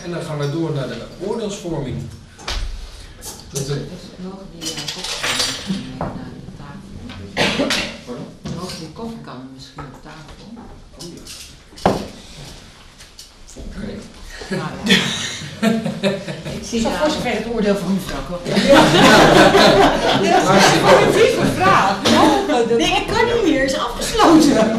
En dan gaan we door naar de oordeelsvorming. Mogen die koffiekannen misschien op tafel? Oké. Nou ja. Ik zie Zo voor het oordeel van mevrouw Koch. Hartstikke vraag. Nee, ik kan niet meer, is afgesloten.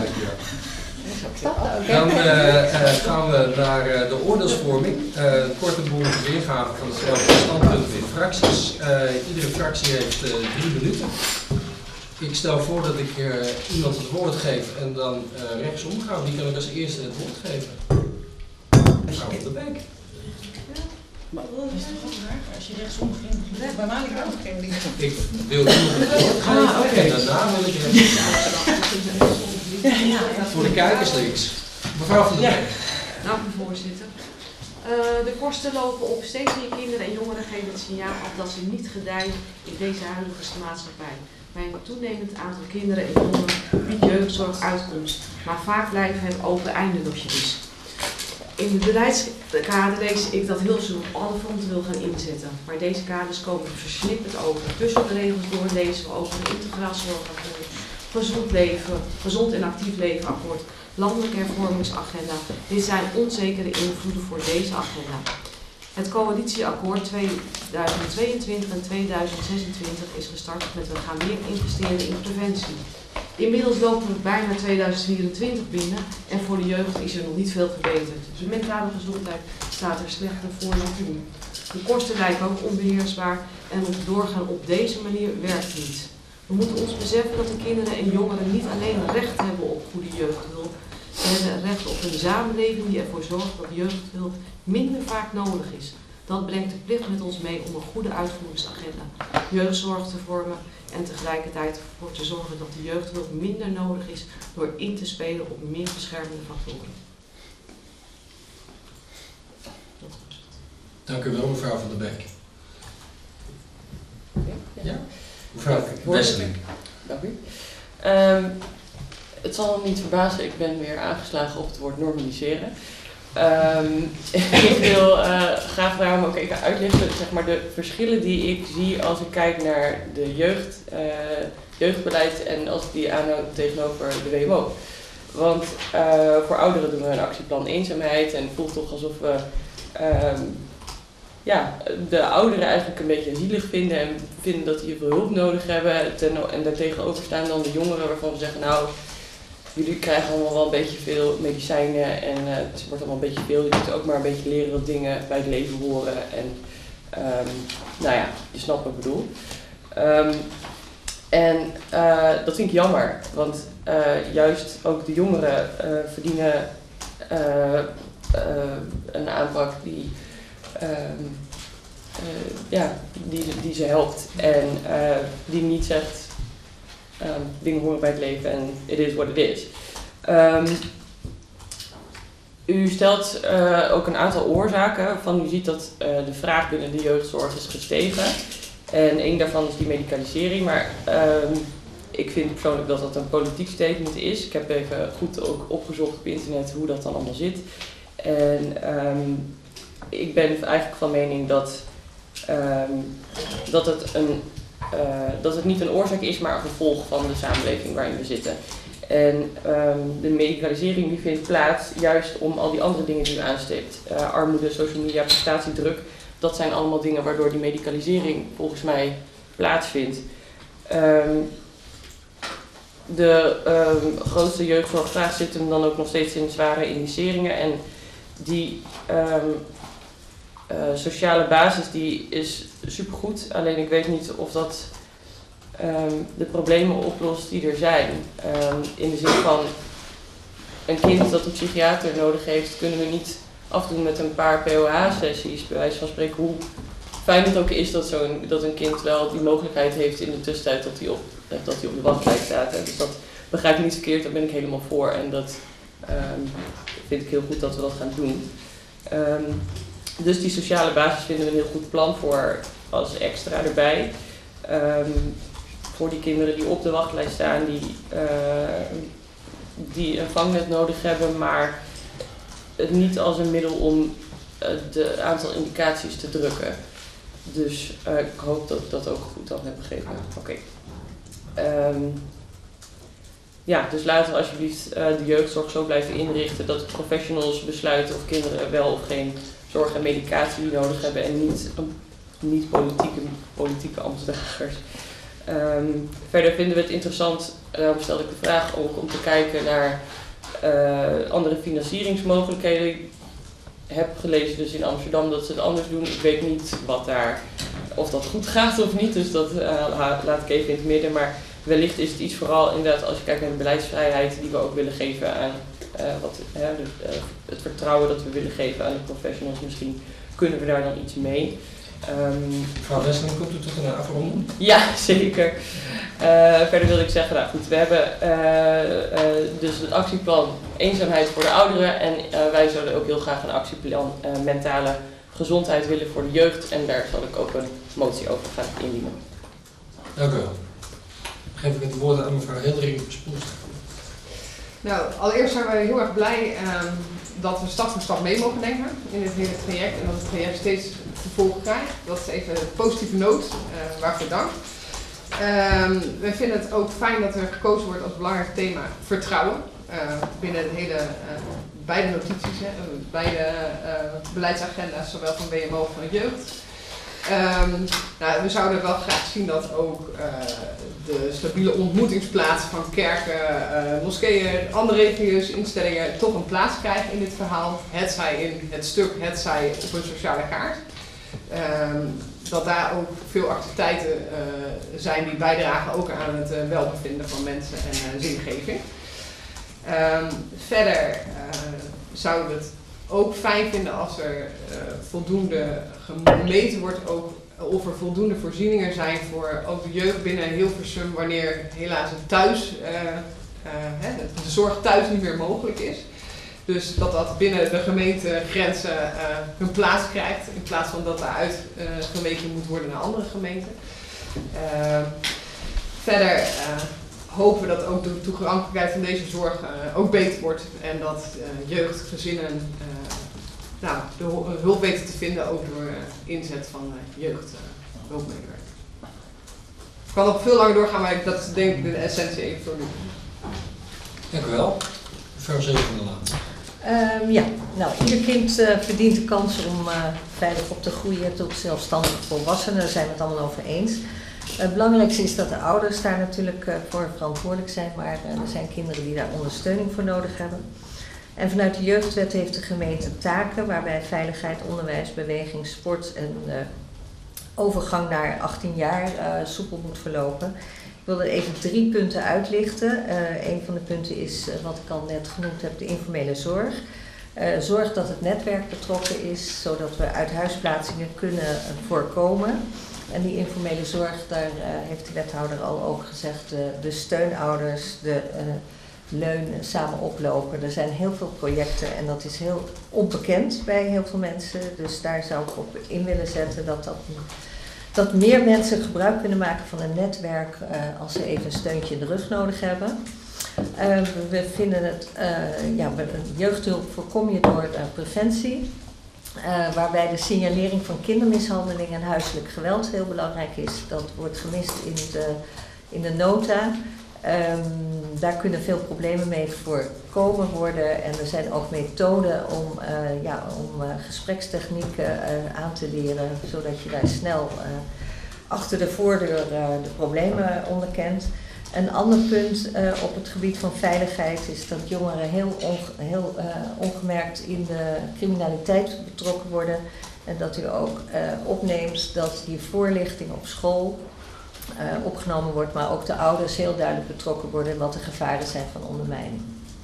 Dan gaan we naar de oordeelsvorming. Korte boel weergave van hetzelfde standpunt in fracties. Iedere fractie heeft 3 minuten. Ik stel voor dat ik iemand het woord geef en dan rechtsom ga. Wie kan ik als eerste het woord geven? Mevrouw van der Beek. Dat is toch ook raar? Als je rechtsom ging, bij mij ook geen dingen. Ik wil iemand het woord geven en daarna wil ik voor de kijkers links. Mevrouw van der Beek. Dank u, voorzitter. De kosten lopen op. Steeds meer kinderen en jongeren geven het signaal af dat ze niet gedijen in deze huidige maatschappij. Bij een toenemend aantal kinderen en jongeren biedt jeugdzorg uitkomst, maar vaak blijven het open einde dossiers. In het beleidskader lees ik dat Hilversum op alle fronten wil gaan inzetten, maar deze kaders komen versnipperd over. Tussen de regels door lezen we over een integraal zorgakkoord, gezond en actief leven akkoord, landelijke hervormingsagenda. Dit zijn onzekere invloeden voor deze agenda. Het coalitieakkoord 2022 en 2026 is gestart met we gaan meer investeren in preventie. Inmiddels lopen we bijna 2024 binnen en voor de jeugd is er nog niet veel verbeterd. Dus de mentale gezondheid staat er slechter voor dan toen. De kosten lijken ook onbeheersbaar en doorgaan op deze manier werkt niet. We moeten ons beseffen dat de kinderen en jongeren niet alleen recht hebben op goede jeugdhulp. Ze hebben recht op een samenleving die ervoor zorgt dat jeugdhulp minder vaak nodig is. Dat brengt de plicht met ons mee om een goede uitvoeringsagenda, jeugdzorg te vormen en tegelijkertijd ervoor te zorgen dat de jeugdhulp minder nodig is door in te spelen op meer beschermende factoren. Dank u wel, mevrouw van der Beek. Ja? Mevrouw Wesseling. Dank u. Het zal niet verbazen, ik ben weer aangeslagen op het woord normaliseren. Ik wil graag daarom ook even uitleggen zeg maar, de verschillen die ik zie als ik kijk naar de jeugdbeleid en als ik die aanhoud tegenover de WMO. Want voor ouderen doen we een actieplan eenzaamheid en het voelt toch alsof we de ouderen eigenlijk een beetje zielig vinden en vinden dat die heel veel hulp nodig hebben. En daartegenover staan dan de jongeren waarvan we zeggen, nou, jullie krijgen allemaal wel een beetje veel medicijnen en het wordt allemaal een beetje veel. Je moet ook maar een beetje leren dat dingen bij het leven horen. En je snapt wat ik bedoel. Dat vind ik jammer, want juist ook de jongeren verdienen een aanpak die ze helpt en die niet zegt dingen horen bij het leven en it is what it is. U stelt ook een aantal oorzaken van. U ziet dat de vraag binnen de jeugdzorg is gestegen en één daarvan is die medicalisering, maar ik vind persoonlijk dat dat een politiek statement is. Ik heb even goed ook opgezocht op internet hoe dat dan allemaal zit en ik ben eigenlijk van mening dat het niet een oorzaak is, maar een gevolg van de samenleving waarin we zitten. En de medicalisering die vindt plaats juist om al die andere dingen die u aanstipt. Armoede, social media, prestatiedruk. Dat zijn allemaal dingen waardoor die medicalisering volgens mij plaatsvindt. De grootste jeugdzorgvraag zit hem dan ook nog steeds in zware indiceringen. En die sociale basis die is supergoed. Alleen ik weet niet of dat de problemen oplost die er zijn. In de zin van een kind dat een psychiater nodig heeft, kunnen we niet afdoen met een paar POH-sessies. Bij wijze van spreken, hoe fijn het ook is dat een kind wel die mogelijkheid heeft in de tussentijd dat hij op de wachtlijst staat. Hè. Dus dat begrijp ik niet verkeerd, daar ben ik helemaal voor. En dat vind ik heel goed dat we dat gaan doen. Dus die sociale basis vinden we een heel goed plan voor als extra erbij. Voor die kinderen die op de wachtlijst staan, die een vangnet nodig hebben, maar het niet als een middel om de aantal indicaties te drukken. Dus ik hoop dat ik dat ook goed dan heb begrepen. Oké. Ja, dus laten we alsjeblieft de jeugdzorg zo blijven inrichten dat de professionals besluiten of kinderen wel of geen zorg en medicatie nodig hebben en niet politieke ambtsdragers. Verder vinden we het interessant, daarom stelde ik de vraag ook om te kijken naar andere financieringsmogelijkheden. Ik heb gelezen dus in Amsterdam dat ze het anders doen. Ik weet niet of dat goed gaat of niet, dus dat laat ik even in het midden. Maar wellicht is het iets vooral inderdaad als je kijkt naar de beleidsvrijheid die we ook willen geven aan het vertrouwen dat we willen geven aan de professionals. Misschien kunnen we daar dan iets mee. Mevrouw Wesseling, komt u tot een afronding? Ja, zeker. Verder wil ik zeggen, nou goed, we hebben dus het actieplan eenzaamheid voor de ouderen en wij zouden ook heel graag een actieplan mentale gezondheid willen voor de jeugd en daar zal ik ook een motie over gaan indienen. Dank u wel. Geef ik het woord aan mevrouw Hildering-Spoelstra. Nou, allereerst zijn wij heel erg blij dat we stap voor stap mee mogen denken in dit hele traject en dat het traject steeds vervolg krijgt. Dat is even een positieve noot, waarvoor dank. We vinden het ook fijn dat er gekozen wordt als belangrijk thema vertrouwen binnen het hele, beide notities, beide beleidsagenda's, zowel van WMO als van de jeugd. Nou, we zouden wel graag zien dat ook de stabiele ontmoetingsplaatsen van kerken, moskeeën, andere religieuze instellingen toch een plaats krijgen in dit verhaal. Hetzij in het stuk, hetzij op een sociale kaart. Dat daar ook veel activiteiten zijn die bijdragen ook aan het welbevinden van mensen en zingeving. Verder zouden we het ook fijn vinden als er voldoende gemeten wordt ook of er voldoende voorzieningen zijn voor ook de jeugd binnen Hilversum wanneer helaas het thuis, de zorg thuis niet meer mogelijk is. Dus dat binnen de gemeentegrenzen hun plaats krijgt in plaats van dat daaruit geweken moet worden naar andere gemeenten. Verder hopen we dat ook de toegankelijkheid van deze zorg ook beter wordt en dat jeugd, gezinnen de hulp weten te vinden ook door inzet van jeugdhulpmedewerkers. Ik kan nog veel langer doorgaan, maar dat is denk ik de essentie even voor nu. Dank u wel. Mevrouw Zevenderlaan. Ieder kind verdient de kans om veilig op te groeien tot zelfstandige volwassenen. Daar zijn we het allemaal over eens. Het belangrijkste is dat de ouders daar natuurlijk voor verantwoordelijk zijn, maar er zijn kinderen die daar ondersteuning voor nodig hebben. En vanuit de jeugdwet heeft de gemeente taken waarbij veiligheid, onderwijs, beweging, sport en overgang naar 18 jaar soepel moet verlopen. Ik wil er even 3 punten uitlichten. Een van de punten is, wat ik al net genoemd heb, de informele zorg. Zorg dat het netwerk betrokken is, zodat we uithuisplaatsingen kunnen voorkomen. En die informele zorg, daar heeft de wethouder al ook gezegd, de steunouders, de leun samen oplopen. Er zijn heel veel projecten en dat is heel onbekend bij heel veel mensen. Dus daar zou ik op in willen zetten dat meer mensen gebruik kunnen maken van een netwerk als ze even een steuntje in de rug nodig hebben. We vinden het, jeugdhulp voorkom je door preventie. Waarbij de signalering van kindermishandeling en huiselijk geweld heel belangrijk is. Dat wordt gemist in de nota. Daar kunnen veel problemen mee voorkomen worden. En er zijn ook methoden om gesprekstechnieken aan te leren. Zodat je daar snel achter de voordeur de problemen onderkent. Een ander punt op het gebied van veiligheid is dat jongeren heel ongemerkt in de criminaliteit betrokken worden. En dat u ook opneemt dat die voorlichting op school opgenomen wordt, maar ook de ouders heel duidelijk betrokken worden in wat de gevaren zijn van ondermijning.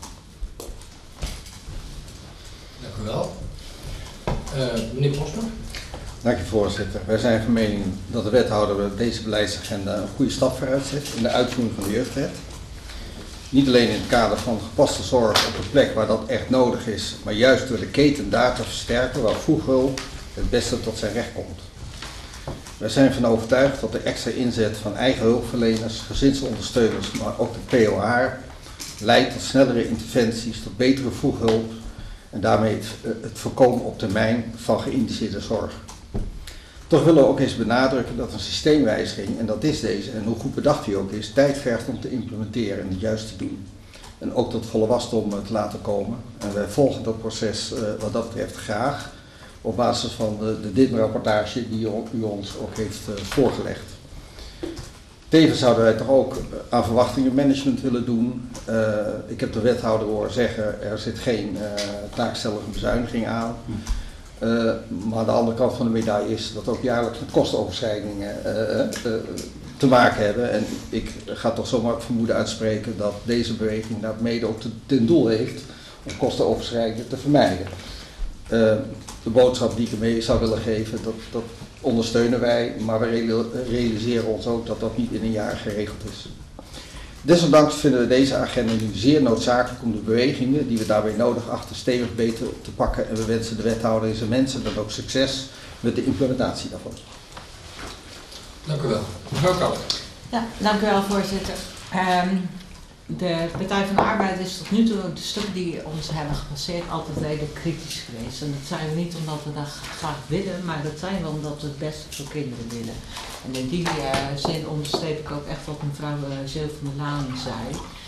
Dank u wel. Meneer Posner. Dank u voorzitter. Wij zijn van mening dat de wethouder deze beleidsagenda een goede stap vooruit zet in de uitvoering van de jeugdwet. Niet alleen in het kader van gepaste zorg op een plek waar dat echt nodig is, maar juist door de keten daar te versterken waar vroeghulp het beste tot zijn recht komt. Wij zijn van overtuigd dat de extra inzet van eigen hulpverleners, gezinsondersteuners, maar ook de POH leidt tot snellere interventies, tot betere vroeghulp En daarmee het voorkomen op termijn van geïndiceerde zorg. Toch willen we ook eens benadrukken dat een systeemwijziging, en dat is deze, en hoe goed bedacht die ook is, tijd vergt om te implementeren en het juist te doen. En ook tot volle wasdom te laten komen. En wij volgen dat proces wat dat betreft graag, op basis van de DIM-rapportage die u ons ook heeft voorgelegd. Tevens zouden wij toch ook aan verwachtingenmanagement willen doen. Ik heb de wethouder horen zeggen, er zit geen taakstellige bezuiniging aan. Maar de andere kant van de medaille is dat we ook jaarlijks met kostenoverschrijdingen te maken hebben. En ik ga toch zomaar het vermoeden uitspreken dat deze beweging daar mede ook ten doel heeft om kostenoverschrijdingen te vermijden. De boodschap die ik ermee zou willen geven, dat ondersteunen wij, maar we realiseren ons ook dat dat niet in een jaar geregeld is. Desondanks vinden we deze agenda nu zeer noodzakelijk om de bewegingen die we daarbij nodig achten stevig beter te pakken en we wensen de wethouder en zijn mensen dan ook succes met de implementatie daarvan. Dank u wel. Mevrouw Kapp. Ja, dank u wel, voorzitter. De Partij van de Arbeid is tot nu toe de stukken die ons hebben gepasseerd altijd redelijk kritisch geweest. En dat zijn we niet omdat we dat graag willen, maar dat zijn we omdat we het beste voor kinderen willen. En in die zin onderstreep ik ook echt wat mevrouw Zeel van der Laan zei.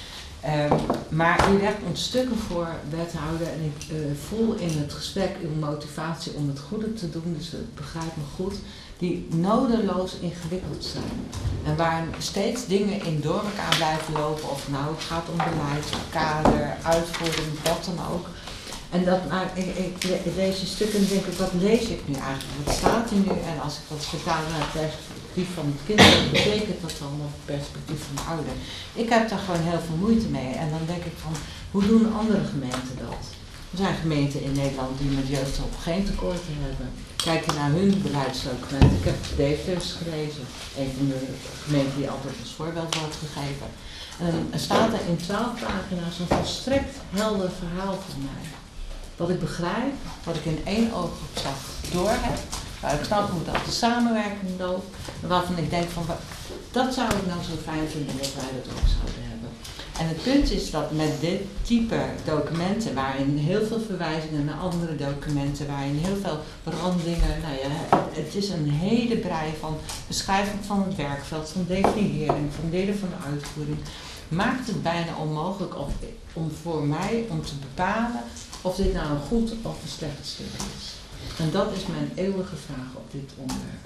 Maar u legt ons stukken voor, wethouder, en ik voel in het gesprek uw motivatie om het goede te doen, dus ik begrijp me goed, die nodeloos ingewikkeld zijn. En waar steeds dingen in door elkaar blijven lopen, of nou het gaat om beleid, kader, uitvoering, wat dan ook. En dat, nou, ik lees je stukken en denk ik, wat lees ik nu eigenlijk? Wat staat er nu? En als ik dat vertaal naar het perspectief van het kind, wat betekent dat dan op het perspectief van de ouder? Ik heb daar gewoon heel veel moeite mee. En dan denk ik van, hoe doen andere gemeenten dat? Er zijn gemeenten in Nederland die met jeugdhulp geen tekorten hebben. Kijk je naar hun beleidsdocument. Ik heb Deventer gelezen, een van de gemeenten die altijd als voorbeeld wordt gegeven. En er staat er in 12 pagina's een volstrekt helder verhaal van mij. Wat ik begrijp, wat ik in één oogopslag door heb, waar ik snap hoe dat de samenwerking loopt, en waarvan ik denk van, dat zou ik nou zo fijn vinden dat wij dat ook zouden hebben. En het punt is dat met dit type documenten, waarin heel veel verwijzingen naar andere documenten, waarin heel veel veranderingen, nou ja, het is een hele brei van beschrijving van het werkveld, van definiëring, van delen van de uitvoering, maakt het bijna onmogelijk om voor mij om te bepalen of dit nou een goed of een slecht stuk is. En dat is mijn eeuwige vraag op dit onderwerp.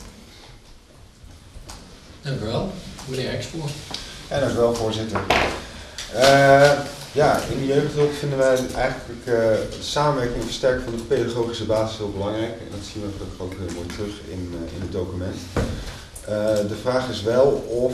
Dank u wel. Meneer Expoor. Ja, dank u wel, voorzitter. Ja, in de jeugdhulp vinden wij eigenlijk de samenwerking en versterken van de pedagogische basis heel belangrijk. En dat zien we ook heel mooi terug in het document. De vraag is wel of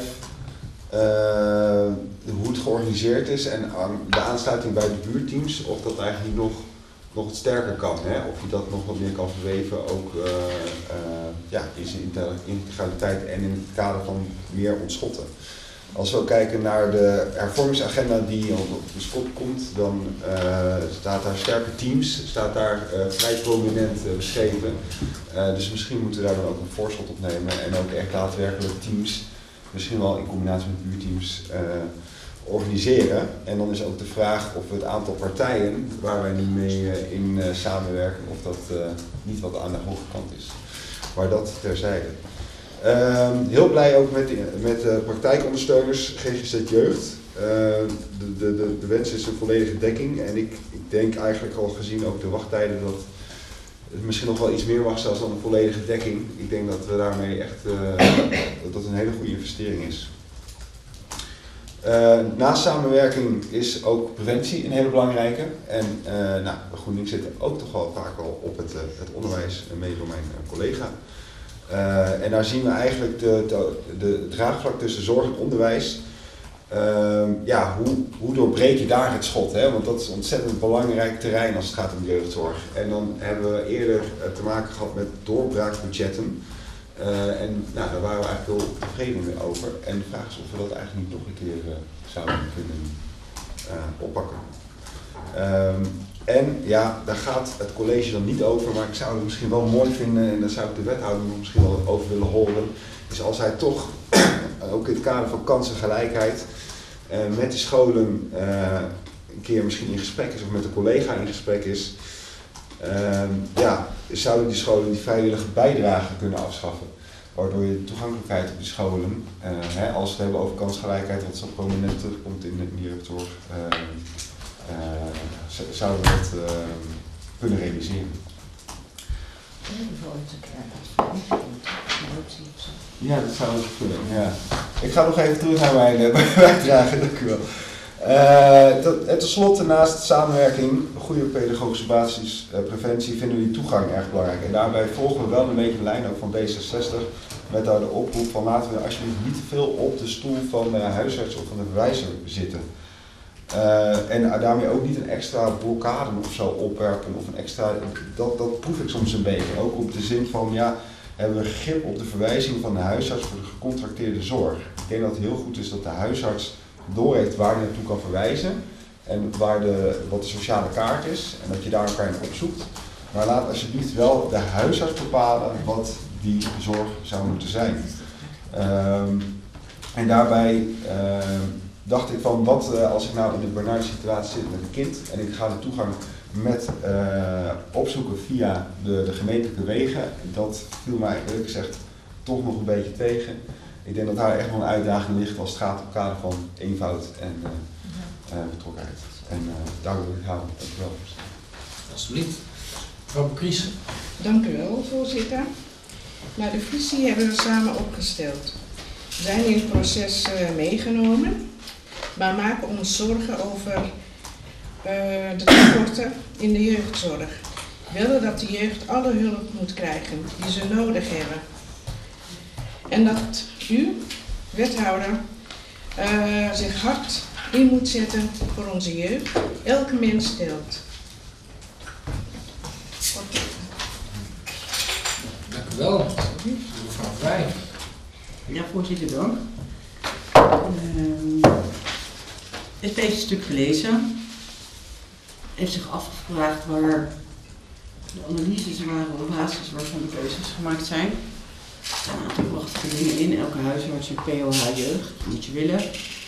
hoe het georganiseerd is en de aansluiting bij de buurteams, of dat eigenlijk nog wat sterker kan. Hè? Of je dat nog wat meer kan verweven, ook in zijn integraliteit en in het kader van meer ontschotten. Als we ook kijken naar de hervormingsagenda die op de schop komt, dan staat daar sterke teams, staat daar vrij prominent beschreven. Dus misschien moeten we daar dan ook een voorschot op nemen en ook echt daadwerkelijk teams, misschien wel in combinatie met buurteams, organiseren. En dan is ook de vraag of we het aantal partijen waar wij nu mee in samenwerken, of dat niet wat aan de hoge kant is. Maar dat terzijde. Heel blij ook met praktijkondersteuners GGZ Jeugd. De wens is een volledige dekking en ik denk eigenlijk al gezien ook de wachttijden dat het misschien nog wel iets meer wacht zelfs dan een volledige dekking. Ik denk dat we daarmee echt dat een hele goede investering is. Naast samenwerking is ook preventie een hele belangrijke. En GroenLinks zit ook toch wel vaak al op het onderwijs, mede door mijn collega. En daar zien we eigenlijk de draagvlak tussen zorg en onderwijs. Hoe doorbreek je daar het schot? Hè? Want dat is een ontzettend belangrijk terrein als het gaat om jeugdzorg. En dan hebben we eerder te maken gehad met doorbraakbudgetten. Daar waren we eigenlijk heel tevreden mee over. En de vraag is of we dat eigenlijk niet nog een keer zouden kunnen oppakken. Daar gaat het college dan niet over, maar ik zou het misschien wel mooi vinden, en daar zou ik de wethouder nog misschien wel over willen horen, is als hij toch, ook in het kader van kansengelijkheid, met de scholen een keer misschien in gesprek is, of met een collega in gesprek is, zouden die scholen die vrijwillige bijdrage kunnen afschaffen. Waardoor je de toegankelijkheid op die scholen, als we het hebben over kansgelijkheid, wat zo prominent terugkomt in de jeugdzorg, zouden we dat kunnen realiseren. Ja, dat zou eens kunnen. Ja. Ik ga nog even terug naar mijn bijdrage, dank u wel. En tenslotte, naast samenwerking, goede pedagogische basis, preventie, vinden we die toegang erg belangrijk. En daarbij volgen we wel een beetje de lijn ook van D66 met daar de oproep van laten we alsjeblieft niet te veel op de stoel van de huisarts of van de verwijzer zitten. En daarmee ook niet een extra blokkade of zo opwerpen of een extra, dat proef ik soms een beetje. Ook op de zin van hebben we grip op de verwijzing van de huisarts voor de gecontracteerde zorg. Ik denk dat het heel goed is dat de huisarts doorheeft waar hij naartoe kan verwijzen en wat de sociale kaart is en dat je daar elkaar in opzoekt. Maar laat alsjeblieft wel de huisarts bepalen wat die zorg zou moeten zijn. En daarbij dacht ik van als ik nou in een burn-out situatie zit met een kind en ik ga de toegang met opzoeken via de gemeentelijke wegen, dat viel mij eerlijk gezegd toch nog een beetje tegen. Ik denk dat daar echt wel een uitdaging ligt als het gaat op het kader van eenvoud en betrokkenheid. En daar wil ik houden. Dank u wel. Alsjeblieft. Mevrouw Bokries. Dank u wel, voorzitter. Nou, de visie hebben we samen opgesteld. We zijn in het proces meegenomen, maar maken ons zorgen over de tekorten in de jeugdzorg. We willen dat de jeugd alle hulp moet krijgen die ze nodig hebben. En dat u, wethouder, zich hard in moet zetten voor onze jeugd. Elke mens telt. Dank u wel. Mevrouw Vrij. Ja, voorzitter, dank. Het heeft een stuk gelezen. Heeft zich afgevraagd waar de analyses waren op basis waarvan de keuzes gemaakt zijn. Er staan een aantal prachtige dingen in. Elke huisarts een POH jeugd, dat moet je willen.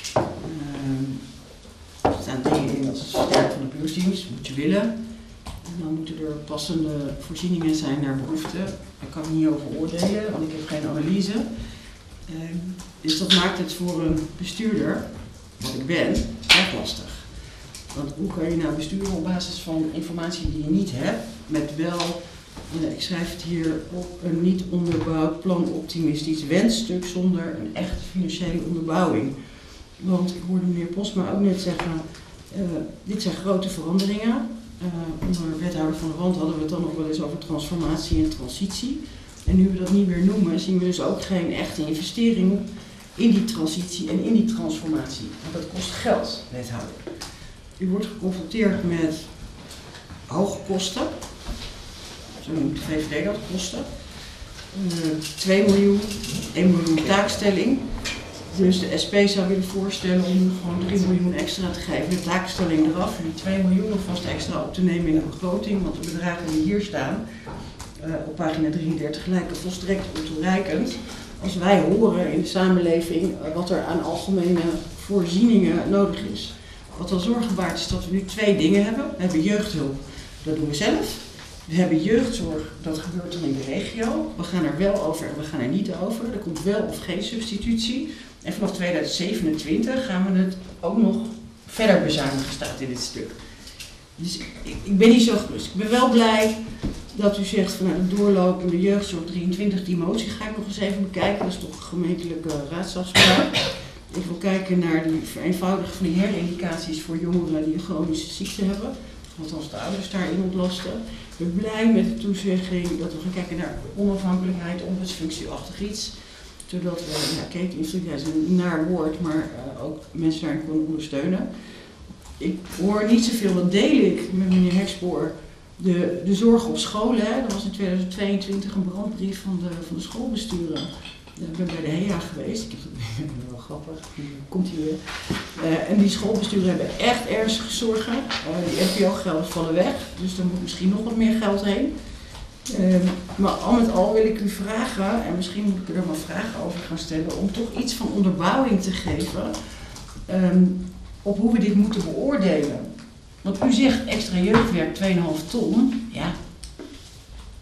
Er staan dingen in als het versterken van de buurtdienst, moet je willen. En dan moeten er passende voorzieningen zijn naar behoefte. Daar kan ik niet over oordelen, want ik heb geen analyse. Dus dat maakt het voor een bestuurder, wat ik ben, erg lastig. Want hoe kan je nou besturen op basis van informatie die je niet hebt, met wel, ik schrijf het hier op, een niet onderbouwd plan optimistisch wensstuk zonder een echte financiële onderbouwing. Want ik hoorde meneer Posma ook net zeggen, dit zijn grote veranderingen. Onder wethouder van de Rand hadden we het dan nog wel eens over transformatie en transitie. En nu we dat niet meer noemen, zien we dus ook geen echte investering in die transitie en in die transformatie. Want dat kost geld, wethouder. U wordt geconfronteerd met hoge kosten. Zo noemt de VVD dat, kosten. 2 miljoen, 1 miljoen taakstelling. Dus de SP zou willen voorstellen om gewoon 3 miljoen extra te geven. De taakstelling eraf en die 2 miljoen alvast extra op te nemen in de begroting. Want de bedragen die hier staan, op pagina 33, lijken volstrekt ontoereikend. Als wij horen in de samenleving wat er aan algemene voorzieningen nodig is. Wat wel zorgen baart is dat we nu 2 dingen hebben. We hebben jeugdhulp, dat doen we zelf. We hebben jeugdzorg, dat gebeurt dan in de regio. We gaan er wel over en we gaan er niet over. Er komt wel of geen substitutie. En vanaf 2027 gaan we het ook nog verder bezuinigen, staat in dit stuk. Dus ik ben niet zo gerust. Ik ben wel blij dat u zegt van de doorlopende jeugdzorg 23, die motie ga ik nog eens even bekijken. Dat is toch een gemeentelijke raadsafspraak. Ik wil kijken naar die vereenvoudiging van die herindicaties voor jongeren die een chronische ziekte hebben. Althans de ouders daarin ontlasten. Ik ben blij met de toezegging dat we gaan kijken naar onafhankelijkheid, ombudsfunctieachtig iets. Zodat we, keteninstructie is een naar woord, maar ook mensen daarin kunnen ondersteunen. Ik hoor niet zoveel, dat deel ik met meneer Hekspoor, de zorg op scholen. Hè. Er was in 2022 een brandbrief van de schoolbesturen. Ik ben bij de HEA geweest, ik heb dat wel grappig, komt hier weer. En die schoolbesturen hebben echt ernstige zorgen. Die NPO-gelden vallen weg, dus er moet misschien nog wat meer geld heen. Maar al met al wil ik u vragen, en misschien moet ik er maar vragen over gaan stellen, om toch iets van onderbouwing te geven op hoe we dit moeten beoordelen. Want u zegt extra jeugdwerk 2,5 ton, ja,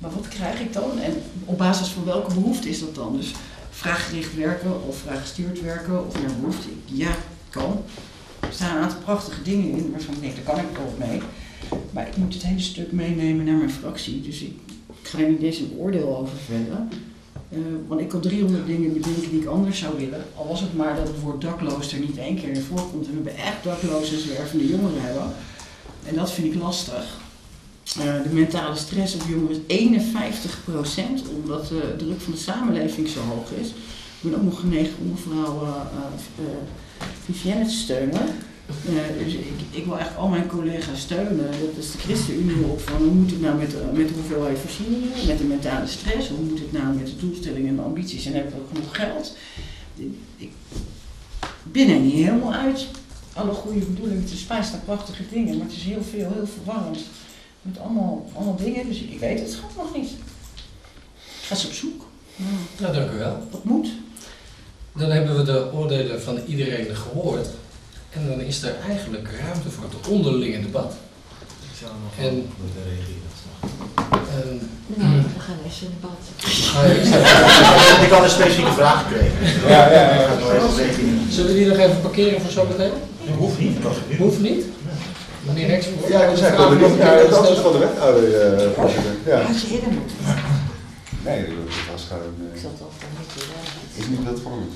maar wat krijg ik dan? En op basis van welke behoefte is dat dan? Dus vraaggericht werken of vraaggestuurd werken of naar behoefte? Ja, kan. Er staan een aantal prachtige dingen in waarvan ik denk, daar kan ik wel mee. Maar ik moet het hele stuk meenemen naar mijn fractie. Dus ik ga er niet eens een oordeel over vellen. Want ik kan 300 dingen bedenken die ik anders zou willen. Al was het maar dat het woord dakloos er niet 1 keer in voorkomt. En we echt dakloze zwervende jongeren hebben. En dat vind ik lastig. De mentale stress op jongeren is 51%, omdat de druk van de samenleving zo hoog is. Ik ben ook nog geneigd om mevrouw Vivienne te steunen. Dus ik wil eigenlijk al mijn collega's steunen. Dat is de ChristenUnie op van hoe moet het nou met de hoeveelheid voorzieningen, met de mentale stress, hoe moet het nou met de doelstellingen en de ambities en hebben we ook genoeg geld. Ik ben er niet helemaal uit. Alle goede bedoelingen, het is staan prachtige dingen, maar het is heel veel, heel verwarrend. Met allemaal dingen, dus ik weet het gewoon nog niet. Ik ga ze op zoek. Nou, dank u wel. Dat moet. Dan hebben we de oordelen van iedereen gehoord. En dan is er eigenlijk ruimte voor het onderlinge debat. Ik zou nog moeten reageren. Nee, we gaan eerst in debat. Ik had een specifieke vraag gekregen. Zullen we die nog even parkeren voor zometeen? Dat hoeft niet. Hoeft niet? Meneer Rexvoort? Ja, we zijn gewoon nog naar het antwoord van de wethouder. Had je eerder moeten. Nee, dat was gewoon... Ik zat al van niet te doen. Ik niet dat voor me.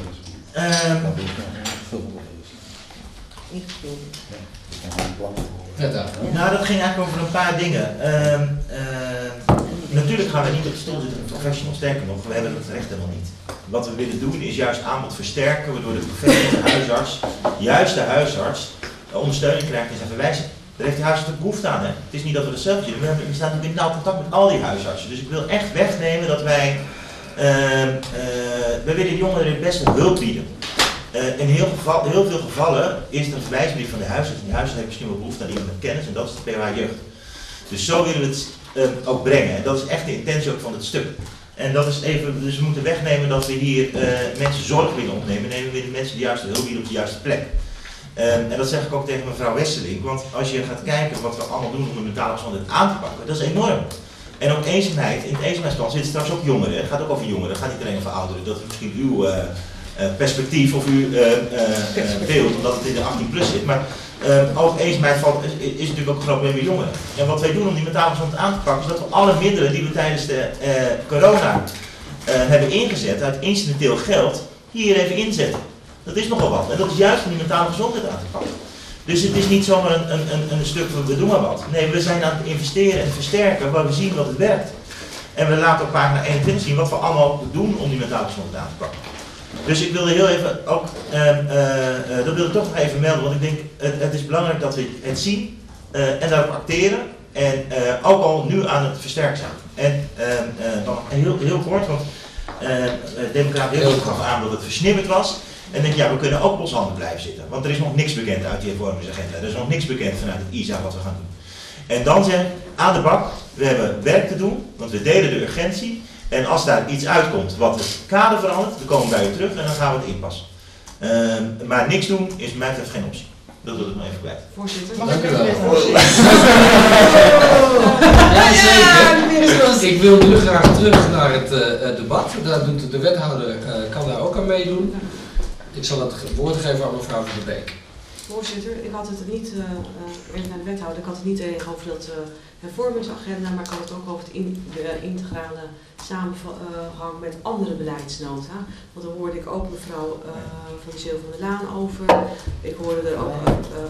Nou, dat ging eigenlijk over een paar dingen. Natuurlijk gaan we niet op de stoel zitten met professionals, sterker nog, we hebben het recht helemaal niet. Wat we willen doen is juist aanbod versterken, waardoor de professional, de huisarts, juist de huisarts, ondersteuning krijgt in zijn verwijzing. Daar heeft de huisarts natuurlijk behoefte aan. Hè? Het is niet dat we dat zelf doen, we staan natuurlijk in nauw contact met al die huisartsen. Dus ik wil echt wegnemen dat wij willen jongeren best wel hulp bieden. In heel veel gevallen is het een verwijsbrief van de huisarts. En die huisarts heeft misschien wel behoefte aan iemand met kennis en dat is de POH Jeugd. Dus zo willen we het ook brengen. En dat is echt de intentie ook van het stuk. En dat is even, dus we moeten wegnemen dat we hier mensen zorg willen opnemen. Nemen we de mensen de juiste hulp bieden op de juiste plek. En dat zeg ik ook tegen mevrouw Westerling, want als je gaat kijken wat we allemaal doen om de mentale gezondheid aan te pakken, dat is enorm. En ook eenzaamheid, in het eenzaamheidsplan zitten straks ook jongeren. Het gaat ook over jongeren, het gaat niet alleen over ouderen. Dat is misschien uw perspectief of uw beeld, omdat het in de 18 plus zit. Maar ook eenzaamheid is natuurlijk ook een groot probleem bij jongeren. En wat wij doen om die mentale gezondheid aan te pakken, is dat we alle middelen die we tijdens de corona hebben ingezet uit incidenteel geld, hier even inzetten. Dat is nogal wat. En dat is juist om die mentale gezondheid aan te pakken. Dus het is niet zomaar een stuk van we doen maar wat. Nee, we zijn aan het investeren en versterken waar we zien dat het werkt. En we laten op pagina 21 zien wat we allemaal doen om die mentale gezondheid aan te pakken. Dus ik wilde heel even ook, dat wil ik toch nog even melden, want ik denk het is belangrijk dat we het zien en daarop acteren. En ook al nu aan het versterken zijn. En dan heel kort, want Democraten heel goed gaf aan dat het versnipperd was. En denk ja, we kunnen ook op onze handen blijven zitten. Want er is nog niks bekend uit die hervormingsagenda. Er is nog niks bekend vanuit het ISA wat we gaan doen. En dan zeg aan de bak, we hebben werk te doen, want we delen de urgentie. En als daar iets uitkomt wat het kader verandert, dan komen we bij u terug en dan gaan we het inpassen. Maar niks doen is mij betreft geen optie. Dat wil ik nog even kwijt. Voorzitter, mag ik even Ik wil nu graag terug naar het debat. Daar doet de wethouder kan daar ook aan meedoen. Ik zal het woord geven aan mevrouw Van der Beek. Voorzitter, ik had het niet, even naar de wethouder, ik had het niet over dat hervormingsagenda, maar ik had het ook over de integrale samenhang met andere beleidsnota. Want daar hoorde ik ook mevrouw van de Zeel van der Laan over. Ik hoorde er ook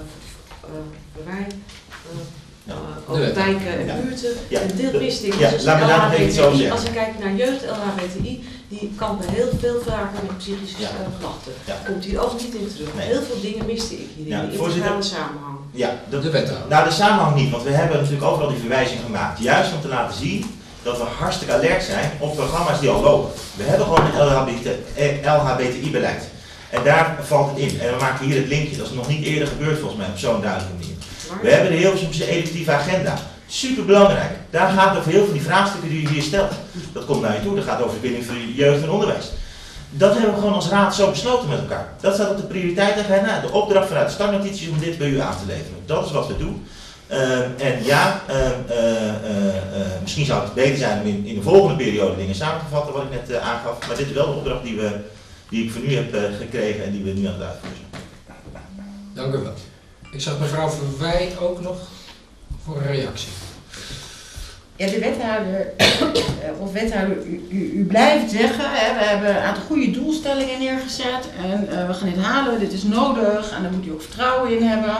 over wijken en buurten. Ja, en dit wist ik. Ja, dus laat me daar nog even zo zeggen. Als ik kijk naar jeugd LHBTI, die kampen heel veel vaker met psychische klachten. Ja. Komt hier ook niet in terug. Nee. Heel veel dingen miste ik hier in de integrale samenhang. Ja, de wethouder. Nou, de samenhang niet, want we hebben natuurlijk overal die verwijzing gemaakt. Juist om te laten zien dat we hartstikke alert zijn op programma's die al lopen. We hebben gewoon een LHBTI-beleid. En daar valt het in. En we maken hier het linkje. Dat is nog niet eerder gebeurd volgens mij op zo'n duidelijke manier. We hebben de Hilversumse educatieve agenda. Super belangrijk. Daar gaat het over heel veel die vraagstukken die u hier stelt. Dat komt naar je toe. Dat gaat over verbinding voor jeugd en onderwijs. Dat hebben we gewoon als raad zo besloten met elkaar. Dat staat op de prioriteitenagenda. De opdracht vanuit de startnotities om dit bij u aan te leveren. Dat is wat we doen. En ja, misschien zou het beter zijn om in de volgende periode dingen samen te vatten, wat ik net aangaf. Maar dit is wel de opdracht die ik voor nu heb gekregen en die we nu aan het uitvoeren zijn. Dank u wel. Ik zag mevrouw Verwij ook nog voor een reactie. Ja, de wethouder, u blijft zeggen, hè, we hebben een aantal goede doelstellingen neergezet en we gaan dit halen, dit is nodig en daar moet u ook vertrouwen in hebben.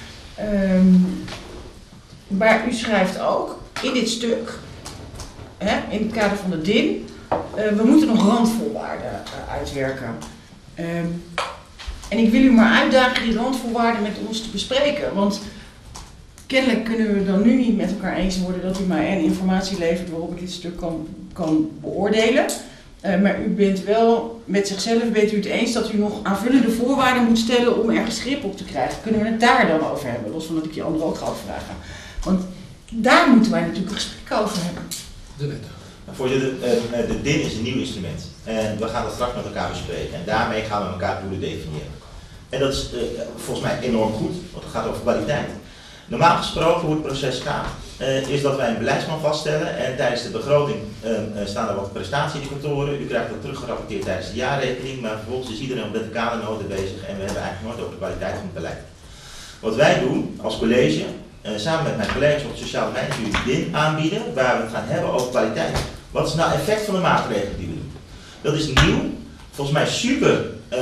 Maar u schrijft ook in dit stuk, hè, in het kader van de DIN, we moeten nog randvoorwaarden uitwerken. En ik wil u maar uitdagen die randvoorwaarden met ons te bespreken, want kennelijk kunnen we dan nu niet met elkaar eens worden dat u mij informatie levert waarop ik dit stuk kan beoordelen. Maar u bent wel met zichzelf u het eens dat u nog aanvullende voorwaarden moet stellen om ergens grip op te krijgen. Kunnen we het daar dan over hebben, los van dat ik die anderen ook ga vragen. Want daar moeten wij natuurlijk een gesprek over hebben. De wet. Voorzitter, de DIN is een nieuw instrument en we gaan dat straks met elkaar bespreken en daarmee gaan we elkaar doelen definiëren. En dat is volgens mij enorm goed, want het gaat over kwaliteit. Normaal gesproken hoe het proces gaat, is dat wij een beleidsplan vaststellen en tijdens de begroting staan er wat prestatieindicatoren. U krijgt dat teruggerapporteerd tijdens de jaarrekening, maar vervolgens is iedereen met de kadernoten bezig en we hebben eigenlijk nooit over de kwaliteit van het beleid. Wat wij doen als college, samen met mijn collega's op het sociaal domein, is u DIN aanbieden waar we het gaan hebben over kwaliteit. Wat is nou het effect van de maatregelen die we doen? Dat is nieuw, volgens mij super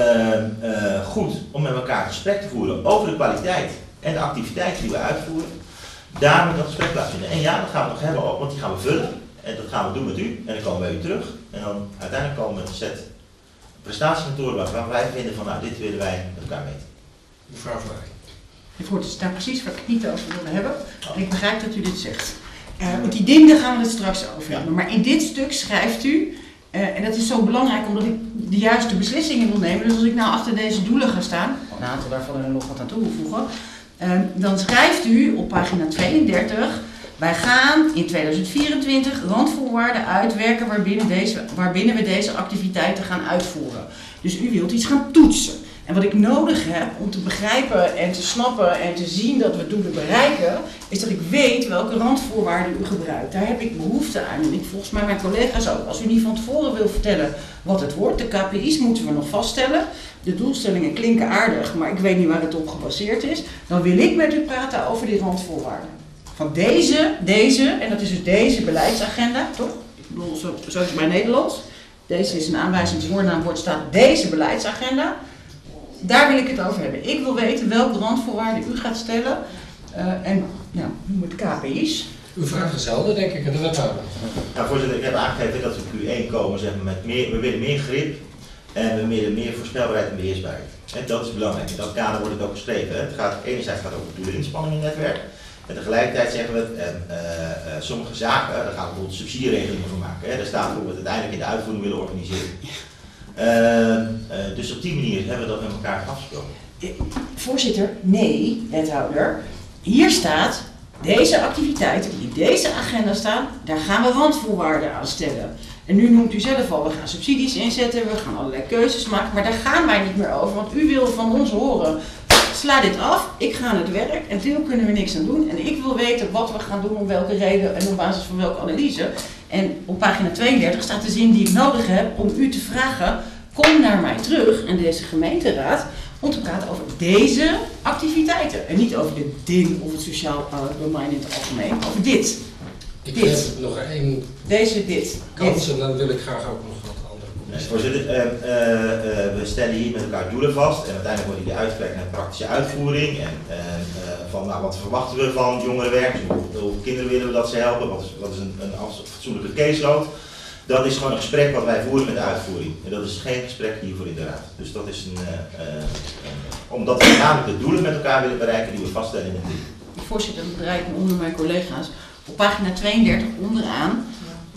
goed om met elkaar een gesprek te voeren over de kwaliteit en de activiteiten die we uitvoeren. Daar moet dat gesprek plaatsvinden. En ja, dat gaan we nog hebben ook, want die gaan we vullen. En dat gaan we doen met u. En dan komen we bij u terug. En dan uiteindelijk komen we met een set prestatiemetoden waarvan wij vinden van nou, dit willen wij met elkaar meten. Mevrouw Verwij. Het is daar precies waar ik het niet over wilde hebben. En ik begrijp dat u dit zegt. Want die DIN, daar gaan we het straks over hebben. Maar in dit stuk schrijft u, en dat is zo belangrijk omdat ik de juiste beslissingen wil nemen. Dus als ik nou achter deze doelen ga staan, een aantal daarvan er nog wat aan toevoegen, dan schrijft u op pagina 32, wij gaan in 2024 randvoorwaarden uitwerken waarbinnen we deze activiteiten gaan uitvoeren. Dus u wilt iets gaan toetsen. En wat ik nodig heb om te begrijpen en te snappen en te zien dat we doelen bereiken, is dat ik weet welke randvoorwaarden u gebruikt. Daar heb ik behoefte aan. En ik volgens mij mijn collega's ook. Als u niet van tevoren wil vertellen wat het wordt, de KPI's moeten we nog vaststellen. De doelstellingen klinken aardig, maar ik weet niet waar het op gebaseerd is. Dan wil ik met u praten over die randvoorwaarden. Van deze, en dat is dus deze beleidsagenda, toch? Ik bedoel, zo is het bij Nederlands. Deze is een aanwijzingswoordnaamwoord, staat deze beleidsagenda. Daar wil ik het over hebben. Ik wil weten welke randvoorwaarden u gaat stellen. En nou, noem het KPI's. Uw vraag is helder, denk ik, en de wethouder. Nou, voorzitter, ik heb aangegeven dat we Q1 komen zeg maar, met meer, we willen meer grip en we willen meer voorspelbaarheid en beheersbaarheid. En dat is belangrijk. In dat kader wordt het ook geschreven. Het gaat, enerzijds gaat het over doeleninspanning in het netwerk. En tegelijkertijd zeggen we, sommige zaken, daar gaan we bijvoorbeeld subsidieregelingen voor maken. Hè. Daar staat hoe we het uiteindelijk in de uitvoering willen organiseren. Dus op die manier hebben we dat met elkaar afgesproken. Voorzitter, nee, wethouder. Hier staat, deze activiteiten die in deze agenda staan, daar gaan we randvoorwaarden aan stellen. En nu noemt u zelf al, we gaan subsidies inzetten, we gaan allerlei keuzes maken, maar daar gaan wij niet meer over. Want u wil van ons horen, sla dit af, ik ga aan het werk en deel kunnen we niks aan doen. En ik wil weten wat we gaan doen, om welke reden en op basis van welke analyse. En op pagina 32 staat de zin die ik nodig heb om u te vragen, kom naar mij terug en deze gemeenteraad om te praten over deze activiteiten. En niet over de DIN of het sociaal domein in het algemeen, over dit. Ik heb nog één kans en dan wil ik graag ook nog wat andere commissies. Voorzitter, we stellen hier met elkaar doelen vast en uiteindelijk wordt die uitgewerkt naar praktische uitvoering. En van nou, wat verwachten we van jongerenwerk, hoeveel kinderen willen we dat ze helpen, wat is een fatsoenlijke caseload. Dat is gewoon een gesprek wat wij voeren met de uitvoering. En dat is geen gesprek hiervoor in de raad. Dus dat is omdat we namelijk de doelen met elkaar willen bereiken die we vaststellen in het DIN. Voorzitter, dat draai ik me onder mijn collega's. Op pagina 32 onderaan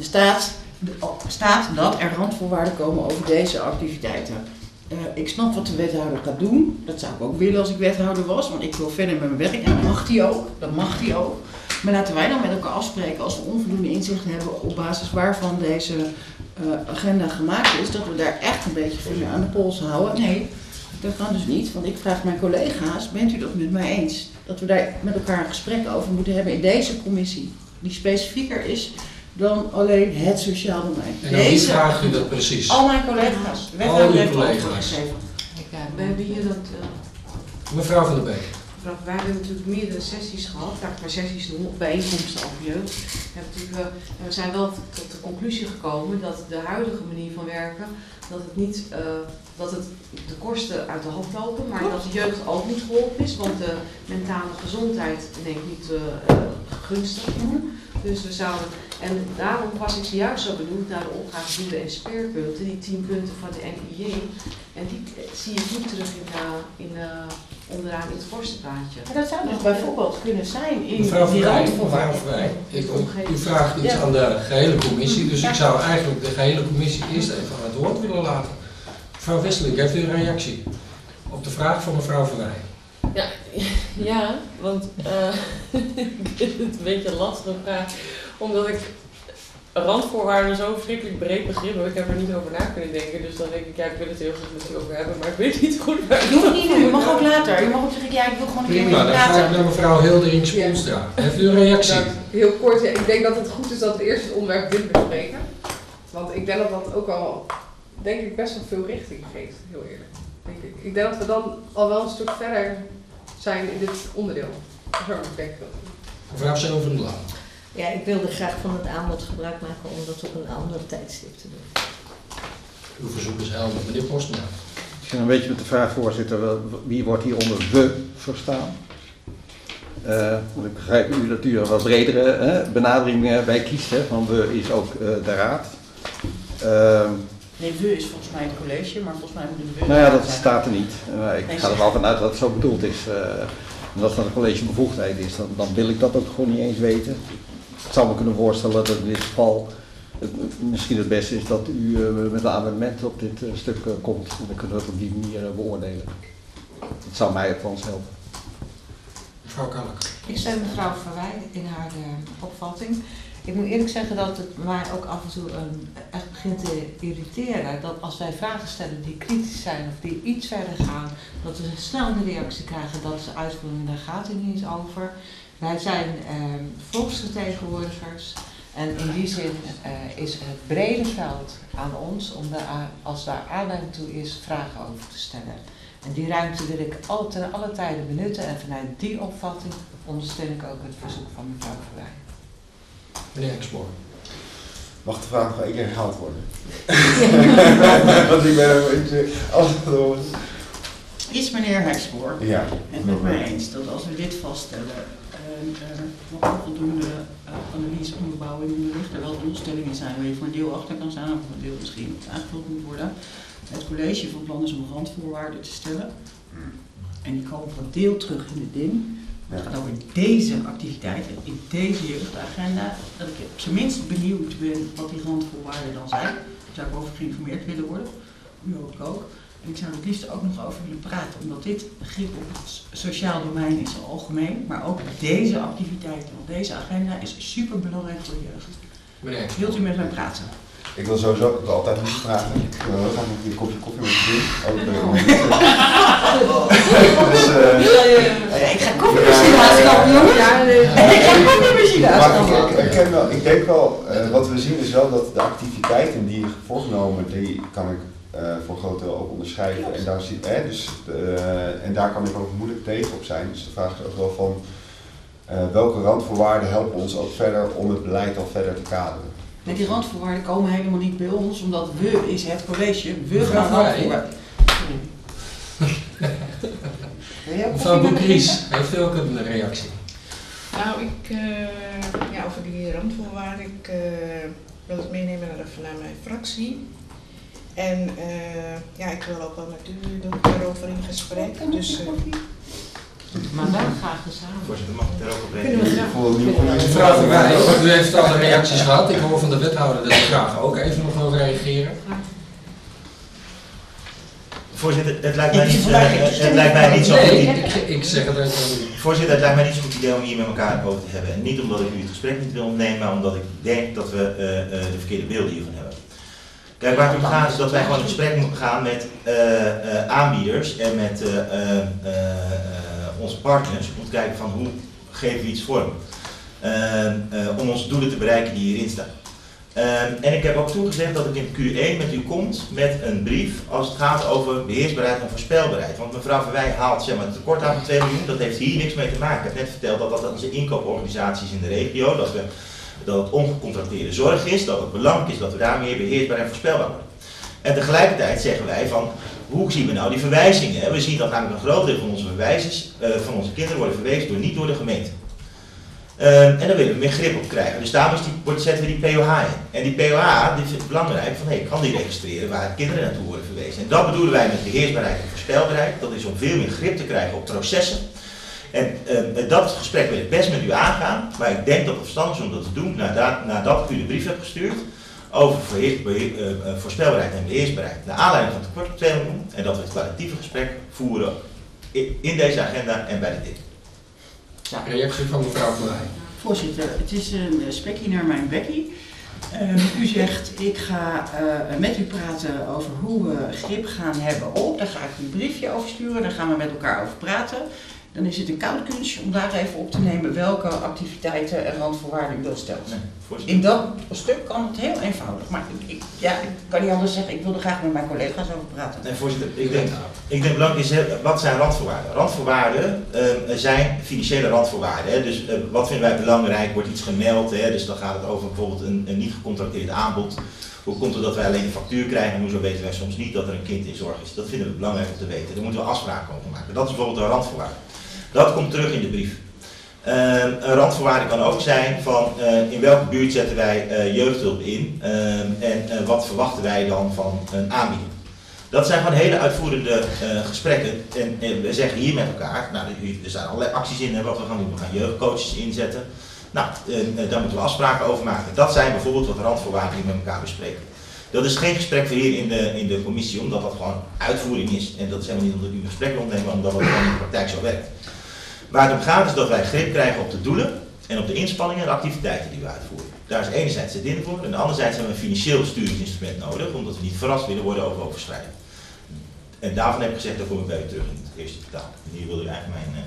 staat dat er randvoorwaarden komen over deze activiteiten. Ik snap wat de wethouder gaat doen. Dat zou ik ook willen als ik wethouder was, want ik wil verder met mijn werk. En dat mag hij ook. Maar laten wij dan met elkaar afspreken als we onvoldoende inzicht hebben op basis waarvan deze agenda gemaakt is, dat we daar echt een beetje vinger aan de pols houden. Nee, Dat kan dus niet, want ik vraag mijn collega's, bent u dat met mij eens? Dat we daar met elkaar een gesprek over moeten hebben in deze commissie. Die specifieker is dan alleen het sociaal domein. En dan wie vraagt u dat precies? Al mijn collega's. Al uw collega's. We hebben hier dat... Mevrouw van der Beek. Wij hebben natuurlijk meerdere sessies gehad, laat ik maar sessies noemen, of bijeenkomsten over jeugd. We zijn wel tot de conclusie gekomen dat de huidige manier van werken, dat het de kosten uit de hand lopen, maar dat de jeugd ook niet geholpen is, want de mentale gezondheid neemt niet gunstig toe. Dus we zouden, en daarom was ik juist zo benieuwd naar de opgave doelen en speerpunten, die 10 punten van de NIJ. En die zie je niet terug onderaan in het kostenplaatje. Maar dat zou dus bijvoorbeeld kunnen zijn in Mevrouw die Verwij, u vraagt iets aan de gehele commissie, dus ik zou eigenlijk de gehele commissie eerst even aan het woord willen laten. Mevrouw Wesseling, heeft u een reactie op de vraag van mevrouw Verwij? Ja, want ik vind het een beetje een lastige vraag, omdat ik randvoorwaarden zo verschrikkelijk breed begrip heb. Ik heb er niet over na kunnen denken, dus dan denk ik, ja, ik wil het heel goed met u over hebben, maar ik weet niet goed waar. Je hoeft niet nu, je mag ook later. Je mag ook zeggen, ja, ik wil gewoon een keer met je praten. Dan ga ik naar mevrouw Hildering-Spoelstra. Heeft u een reactie? Heel kort, ik denk dat het goed is dat we eerst het onderwerp willen bespreken. Want ik denk dat dat ook al, denk ik, best wel veel richting geeft, heel eerlijk. Denk ik. Ik denk dat we dan al wel een stuk verder zijn in dit onderdeel. Zo denk ik dat. Mevrouw Zo van der Laan. Ja, ik wilde graag van het aanbod gebruik maken om dat op een ander tijdstip te doen. Uw verzoek is helder. Meneer Postma. Ik zit een beetje met de vraag, voorzitter, wie wordt hier onder we verstaan? Ik begrijp u dat u er wat bredere benadering bij kiest, hè, van we is ook de raad. Nee, we is volgens mij het college, maar volgens mij moet het we. Nou ja, dat staat er niet. Ik ga er wel vanuit dat het zo bedoeld is. En als dat een collegebevoegdheid is, dan wil ik dat ook gewoon niet eens weten. Ik zou me kunnen voorstellen dat in dit geval misschien het beste is dat u met een amendement op dit stuk komt. En dan kunnen we het op die manier beoordelen. Dat zou mij althans helpen. Mevrouw Kalk. Ik steun mevrouw Verwij in haar opvatting. Ik moet eerlijk zeggen dat het mij ook af en toe echt begint te irriteren. Dat als wij vragen stellen die kritisch zijn of die iets verder gaan, dat we snel een reactie krijgen dat ze uitvoeren, daar gaat het niet over. Wij zijn volksvertegenwoordigers en in die zin is het brede veld aan ons om daar, als daar aanleiding toe is, vragen over te stellen. En die ruimte wil ik ten alle tijden benutten en vanuit die opvatting ondersteun ik ook het verzoek van mevrouw Verwij. Meneer Expoor. Mag de vraag nog één keer herhaald worden? Want ik ben een beetje antwoord. Is meneer Hexpoor het met mij eens dat als we dit vaststellen, nog voldoende analyse onderbouwing in de lucht, er wel doelstellingen zijn waar je voor een deel achter kan staan of voor een deel misschien aangevuld moet worden. Het college van plan is om randvoorwaarden te stellen. En die komen voor een deel terug in de DIN. Het gaat over deze activiteiten, in deze jeugdagenda, dat ik op zijn minst benieuwd ben wat die randvoorwaarden dan zijn. Daar zou ik over geïnformeerd willen worden, u ook. En ik zou er het liefst ook nog over willen praten, omdat dit begrip op het sociaal domein is algemeen, maar ook deze activiteiten, want deze agenda is super belangrijk voor de jeugd. Wilt u met mij praten? Ik wil sowieso altijd niet vragen. Ik wil heel graag nog een kopje koffie met je doen. Ik ga koffiemachine aanschaffen, jongens. Ik ga koffiemachine aanschaffen. Ik denk wel, wat we zien is wel dat de activiteiten die voorgenomen, die kan ik voor een groot deel ook onderschrijven. En daar, en daar kan ik ook moeilijk tegen op zijn. Dus de vraag is ook wel van welke randvoorwaarden helpen ons ook verder om het beleid al verder te kaderen. Nee, die randvoorwaarden komen helemaal niet bij ons, omdat we is het college. We gaan randvoorwaarden. Mevrouw Boekries, heeft u ook een reactie? Nou, over die randvoorwaarden, ik wil het meenemen naar mijn fractie. En ik wil ook wel met u daarover in gesprek. Dus, maar wel graag samen. Voorzitter, mag ik daar ook op reageren? Mevrouw Verwij, u heeft al de reacties gehad. Ik hoor van de wethouder dat u graag ook even nog wil reageren. Voorzitter, het lijkt mij niet zo'n goed idee. Ik zeg het even. Voorzitter, het lijkt mij niet zo'n goed idee om hier met elkaar over te hebben. En niet omdat ik u het gesprek niet wil ontnemen, maar omdat ik denk dat we de verkeerde beelden hiervan hebben. Kijk, waar het om gaat is dat wij gewoon in gesprek moeten gaan met aanbieders en met onze partners om te kijken van hoe geven we iets vorm. Om onze doelen te bereiken die hierin staan. En ik heb ook toegezegd dat ik in Q1 met u komt met een brief als het gaat over beheersbaarheid en voorspelbaarheid. Want mevrouw Verwij haalt zeg maar, het tekort aan van 2 miljoen, dat heeft hier niks mee te maken. Ik heb net verteld dat onze inkooporganisaties in de regio, dat het ongecontracteerde zorg is, dat het belangrijk is dat we daar meer beheersbaar en voorspelbaar worden. En tegelijkertijd zeggen wij van, hoe zien we nou die verwijzingen? We zien dat namelijk een groot deel van onze verwijzers, van onze kinderen worden verwezen niet door de gemeente. En daar willen we meer grip op krijgen. Dus daarom zetten we die POH in. En die POH die vindt het belangrijk van, hey, kan die registreren waar kinderen naartoe worden verwezen. En dat bedoelen wij met beheersbaarheid en voorspelbaarheid. Dat is om veel meer grip te krijgen op processen. En dat gesprek wil ik best met u aangaan. Maar ik denk dat het verstandig is om dat te doen nadat ik u de brief heb gestuurd over voorspelbaarheid en beheersbaarheid. Naar aanleiding van het tekort op 2 miljoen. En dat we het kwalitatieve gesprek voeren in deze agenda en bij de DIN. Ja, reactie van mevrouw Van Leij. Voorzitter, het is een spekkie naar mijn bekkie. U zegt, ik ga met u praten over hoe we grip gaan hebben op. Daar ga ik u een briefje over sturen, daar gaan we met elkaar over praten. Dan is het een koude kunstje om daar even op te nemen welke activiteiten en randvoorwaarden u wil stellen. Nee, in dat stuk kan het heel eenvoudig, maar ik kan niet anders zeggen, ik wil er graag met mijn collega's over praten. Nee, voorzitter, ik denk belangrijk is, wat zijn randvoorwaarden? Randvoorwaarden zijn financiële randvoorwaarden. Hè? Dus wat vinden wij belangrijk, wordt iets gemeld, hè? Dus dan gaat het over bijvoorbeeld een niet gecontracteerd aanbod. Hoe komt het dat wij alleen een factuur krijgen en hoezo weten wij soms niet dat er een kind in zorg is? Dat vinden we belangrijk om te weten. Daar moeten we afspraken over maken. Dat is bijvoorbeeld een randvoorwaarde. Dat komt terug in de brief. Een randvoorwaarde kan ook zijn van in welke buurt zetten wij jeugdhulp in en wat verwachten wij dan van een aanbieder. Dat zijn gewoon hele uitvoerende gesprekken en we zeggen hier met elkaar, nou, er staan allerlei acties in wat we gaan doen. We gaan jeugdcoaches inzetten. Nou, daar moeten we afspraken over maken. Dat zijn bijvoorbeeld wat randvoorwaarden die we met elkaar bespreken. Dat is geen gesprek voor hier in de commissie, omdat dat gewoon uitvoering is. En dat is helemaal niet omdat u een gesprek wil opnemen, maar omdat het gewoon in de praktijk zo werkt. Waar het om gaat is dat wij grip krijgen op de doelen en op de inspanningen en de activiteiten die we uitvoeren. Daar is enerzijds de DIN voor en anderzijds hebben we een financieel sturingsinstrument nodig, omdat we niet verrast willen worden over overschrijding. En daarvan heb ik gezegd, daar kom ik bij u terug in het eerste kwartaal. En hier wil u eigenlijk mijn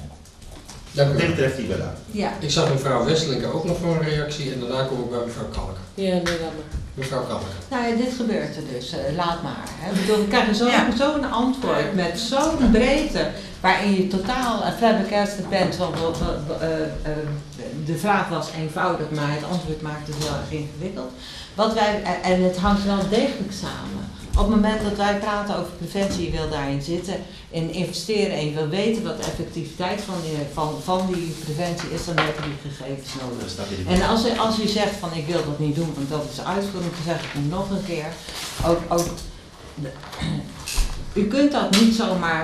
dit betreft die wel aan. Ja. Ik zag mevrouw Wesselinck ook nog voor een reactie en daarna kom ik bij mevrouw Kalken. Ja, nee, laat maar. Mevrouw Kalken. Nou ja, dit gebeurt er dus. Laat maar. Hè. Ik bedoel, we krijgen zo'n antwoord met zo'n breedte waarin je totaal flabbergasted bent. Want de vraag was eenvoudig, maar het antwoord maakte het heel erg ingewikkeld. En het hangt wel degelijk samen. Op het moment dat wij praten over preventie, je wil daarin zitten en investeren en je wil weten wat de effectiviteit van die preventie is, dan heb je die gegevens nodig. En als u zegt van ik wil dat niet doen, want dat is uitvoering, dan zeg ik hem nog een keer. U kunt dat niet zomaar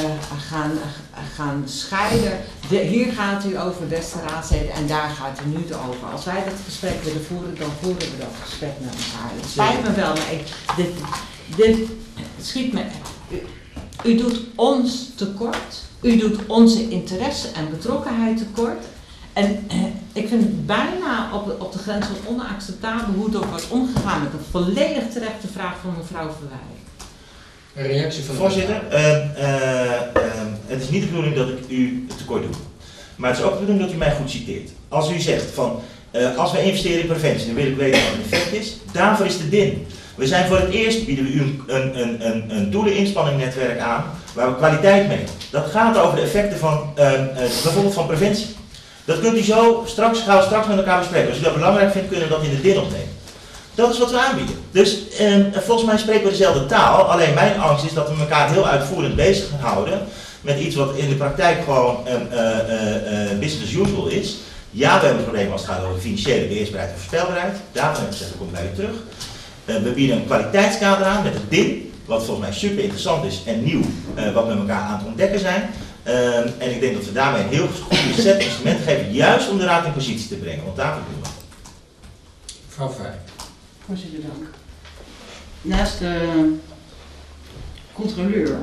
gaan scheiden. Hier gaat u over beste raadsleden en daar gaat u nu over. Als wij dat gesprek willen voeren, dan voeren we dat gesprek met elkaar. Het spijt me wel, maar dit schiet me. U doet ons tekort. U doet onze interesse en betrokkenheid tekort. En ik vind het bijna op de grens van onacceptabel hoe er wordt omgegaan met een volledig terechte vraag van mevrouw Verwij. Een reactie van de voorzitter. Het is niet de bedoeling dat ik u tekort doe. Maar het is ook de bedoeling dat u mij goed citeert. Als u zegt van, als wij investeren in preventie, dan wil ik weten wat het effect is. Daarvoor is de DIN. We zijn voor het eerst, bieden we u een doeleninspanningnetwerk aan, waar we kwaliteit meten. Dat gaat over de effecten van, bijvoorbeeld van preventie. Dat kunt u zo gaan we straks met elkaar bespreken. Als u dat belangrijk vindt, kunnen we dat in de DIN opnemen. Dat is wat we aanbieden. Dus volgens mij spreken we dezelfde taal. Alleen mijn angst is dat we elkaar heel uitvoerend bezig gaan houden met iets wat in de praktijk gewoon business as usual is. Ja, we hebben een probleem als het gaat over financiële beheersbaarheid en voorspelbaarheid. Daarvan heb ik gezegd, ik kom bij u terug. We bieden een kwaliteitskader aan met het DIN, wat volgens mij super interessant is en nieuw, wat we met elkaar aan het ontdekken zijn. En ik denk dat we daarmee een heel goede set instrumenten geven, juist om de raad in positie te brengen, want daarvoor doen we het. Mevrouw Verwij. Voorzitter, dank. Naast de controleur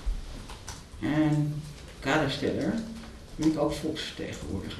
en kadersteller ben ik ook volksvertegenwoordiger.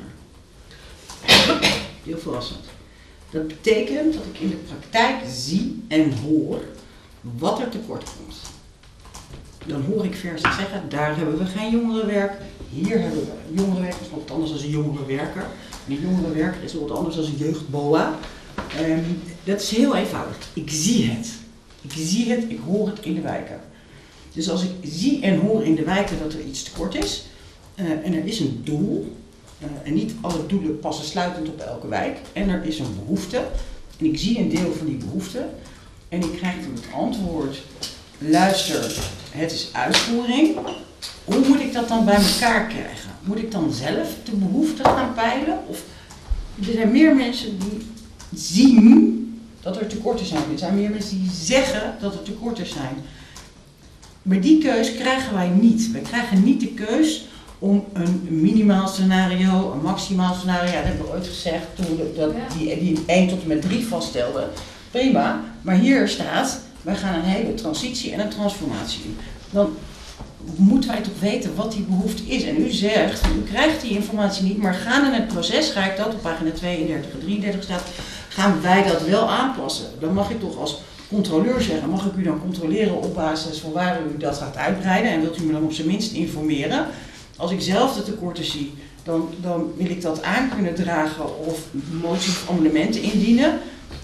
Heel verrassend. Dat betekent dat ik in de praktijk zie en hoor wat er tekort komt. Dan hoor ik versus zeggen, daar hebben we geen jongerenwerk, hier hebben we jongerenwerk, dat is nog wat anders dan een jongerenwerker. En een jongerenwerker is nog wat anders dan een jeugdboa. Dat is heel eenvoudig. Ik zie het. Ik zie het, ik hoor het in de wijken. Dus als ik zie en hoor in de wijken dat er iets tekort is, en er is een doel, en niet alle doelen passen sluitend op elke wijk, en er is een behoefte, en ik zie een deel van die behoefte, en ik krijg dan het antwoord, luister, het is uitvoering, hoe moet ik dat dan bij elkaar krijgen? Moet ik dan zelf de behoefte gaan peilen? Of er zijn meer mensen die zien dat er tekorten zijn. Er zijn meer mensen die zeggen dat er tekorten zijn. Maar die keus krijgen wij niet. Wij krijgen niet de keus om een minimaal scenario, een maximaal scenario. Ja, dat hebben we ooit gezegd toen we die 1 tot en met 3 vaststelden. Prima, maar hier staat, wij gaan een hele transitie en een transformatie doen. Dan moeten wij toch weten wat die behoefte is. En u zegt, u krijgt die informatie niet, maar gaan in het proces, ga ik dat op pagina 32 en 33 staat, gaan wij dat wel aanpassen. Dan mag ik toch als controleur zeggen, mag ik u dan controleren op basis van waar u dat gaat uitbreiden en wilt u me dan op zijn minst informeren. Als ik zelf de tekorten zie, dan wil ik dat aan kunnen dragen of moties of amendementen indienen.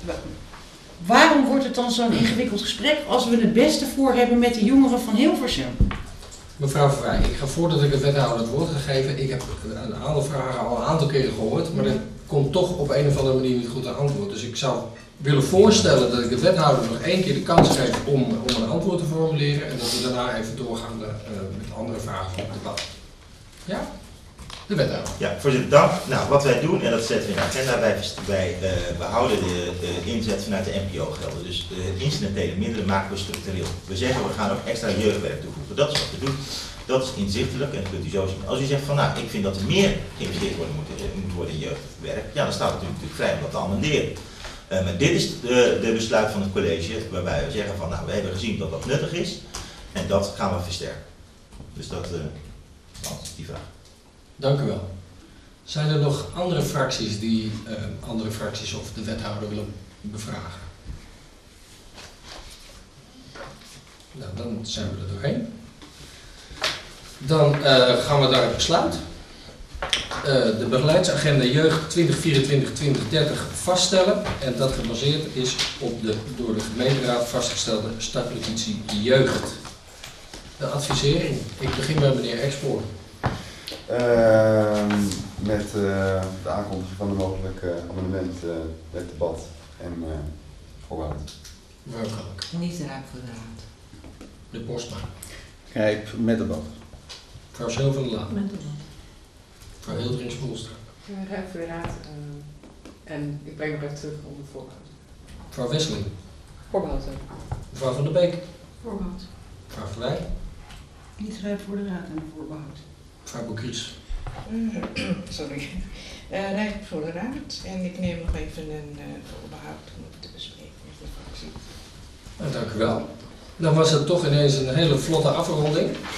Waarom wordt het dan zo'n ingewikkeld gesprek als we het beste voor hebben met de jongeren van Hilversum? Mevrouw Verwij, ik ga voordat ik de wethouder het woord ga geven, ik heb een aantal vragen al een aantal keren gehoord, maar dat komt toch op een of andere manier niet goed aan antwoord. Dus ik zou willen voorstellen dat ik de wethouder nog 1 keer de kans geef om een antwoord te formuleren en dat we daarna even doorgaan met andere vragen van het debat. Ja? De wethouder. Ja, voorzitter, dank. Nou, wat wij doen, en dat zetten we in de agenda, wij behouden de inzet vanuit de NPO-gelden. Dus het incidentele middelen maken we structureel. We zeggen, we gaan ook extra jeugdwerk toevoegen. Dat is wat we doen. Dat is inzichtelijk en dat kunt u zo zien. Als u zegt van, nou, ik vind dat er meer geïnvesteerd moet worden in jeugdwerk, ja, dan staat het natuurlijk vrij om dat te amenderen. Maar dit is de besluit van het college, waarbij we zeggen van, nou, we hebben gezien dat dat nuttig is en dat gaan we versterken. Dus dat is die vraag. Dank u wel. Zijn er nog andere fracties die andere fracties of de wethouder willen bevragen? Nou, dan zijn we er doorheen. Dan gaan we daar het besluit. De beleidsagenda jeugd 2024-2030 vaststellen. En dat gebaseerd is op de door de gemeenteraad vastgestelde startpositie jeugd. De advisering. Ik begin bij meneer Expoor. Met de aankondiging van een mogelijk amendement met debat en voorbehoud. Welkelijk. Niet raak voor de raad. De Postma. Grijp met debat. Mevrouw Silverlaan. Met debat. Mevrouw Hildering-Spoelstra. Raak voor de raad. En ik breng nog even terug op het voorbehoud. Mevrouw Wesseling. Voorbehoud ook. Mevrouw Van der Beek. Voorbehoud. Mevrouw Verwij. Niet rijp voor de raad en een voorbehoud. Mevrouw Bocries. Sorry. Rijp voor de raad en ik neem nog even een voorbehoud om het te bespreken met de fractie. Nou, dank u wel. Dan was het toch ineens een hele vlotte afronding.